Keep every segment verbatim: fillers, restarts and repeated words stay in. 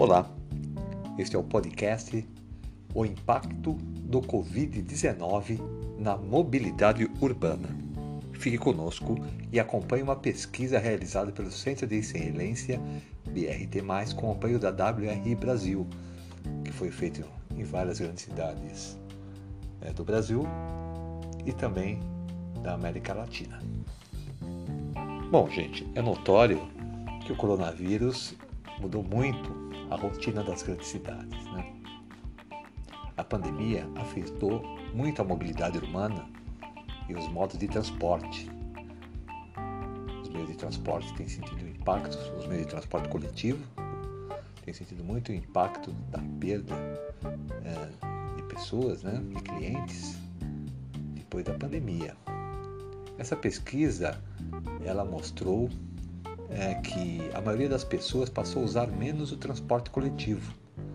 Olá, este é o podcast O Impacto do covid dezenove na Mobilidade Urbana. Fique conosco e acompanhe uma pesquisa realizada pelo Centro de Excelência B R T mais, com apoio da W R I Brasil, que foi feito em várias grandes cidades é, do Brasil e também da América Latina. Bom, gente, é notório que o coronavírus mudou muito a rotina das grandes cidades, né? A pandemia afetou muito a mobilidade urbana e os modos de transporte. Os meios de transporte têm sentido impactos, os meios de transporte coletivo têm sentido muito o impacto da perda é, de pessoas, né, de clientes, depois da pandemia. Essa pesquisa, ela mostrou é, que a maioria das pessoas passou a usar menos o transporte coletivo.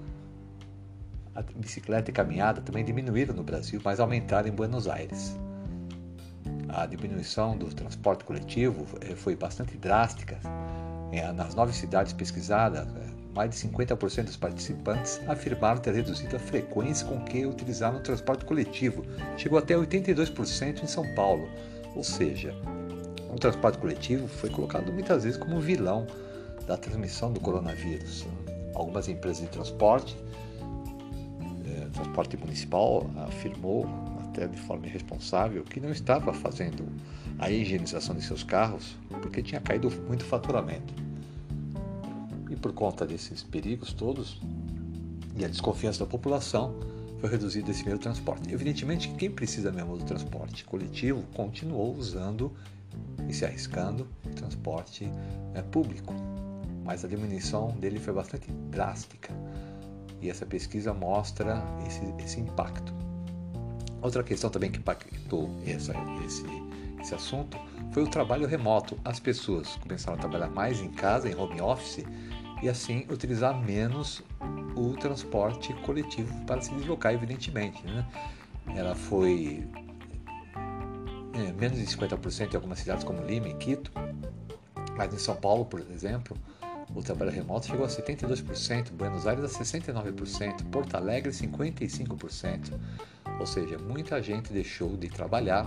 A bicicleta e caminhada também diminuíram no Brasil, mas aumentaram em Buenos Aires. A diminuição do transporte coletivo foi bastante drástica. Nas nove cidades pesquisadas, mais de cinquenta por cento dos participantes afirmaram ter reduzido a frequência com que utilizaram o transporte coletivo. Chegou até oitenta e dois por cento em São Paulo. Ou seja, o transporte coletivo foi colocado muitas vezes como vilão da transmissão do coronavírus. Algumas empresas de transporte, eh, transporte municipal, afirmou, até de forma irresponsável, que não estava fazendo a higienização de seus carros porque tinha caído muito faturamento. E por conta desses perigos todos e a desconfiança da população, foi reduzido esse meio de transporte. Evidentemente que quem precisa mesmo do transporte coletivo continuou usando e se arriscando no transporte é, público, mas a diminuição dele foi bastante drástica e essa pesquisa mostra esse, esse impacto. Outra questão também que impactou essa, esse, esse assunto foi o trabalho remoto. As pessoas começaram a trabalhar mais em casa, em home office, e assim utilizar menos o transporte coletivo para se deslocar, evidentemente, né? Ela foi é, menos de cinquenta por cento em algumas cidades como Lima e Quito, mas em São Paulo, por exemplo, o trabalho remoto chegou a setenta e dois por cento, Buenos Aires a sessenta e nove por cento, Porto Alegre cinquenta e cinco por cento, ou seja, muita gente deixou de trabalhar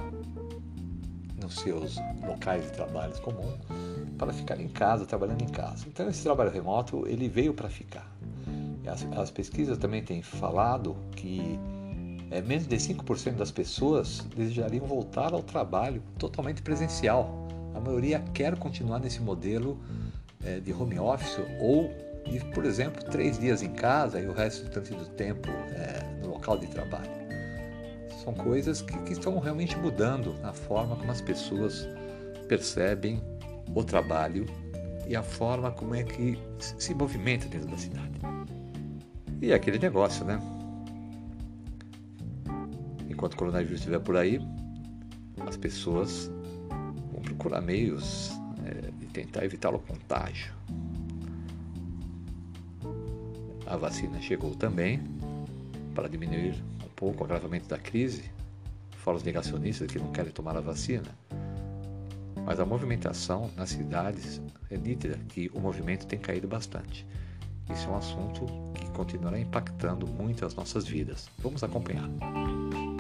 nos seus locais de trabalho comuns para ficar em casa, trabalhando em casa. Então esse trabalho remoto, ele veio para ficar. As, as pesquisas também têm falado que é, menos de cinco por cento das pessoas desejariam voltar ao trabalho totalmente presencial. A maioria quer continuar nesse modelo é, de home office ou, ir, por exemplo, três dias em casa e o resto do tempo é, no local de trabalho. São coisas que, que estão realmente mudando na forma como as pessoas percebem o trabalho e a forma como é que se movimenta dentro da cidade. E é aquele negócio, né? Enquanto o coronavírus estiver por aí, as pessoas vão procurar meios é, de tentar evitar o contágio. A vacina chegou também para diminuir um pouco o agravamento da crise, fora os negacionistas que não querem tomar a vacina. Mas a movimentação nas cidades é nítida que o movimento tem caído bastante. Isso é um assunto que continuará impactando muito as nossas vidas. Vamos acompanhar.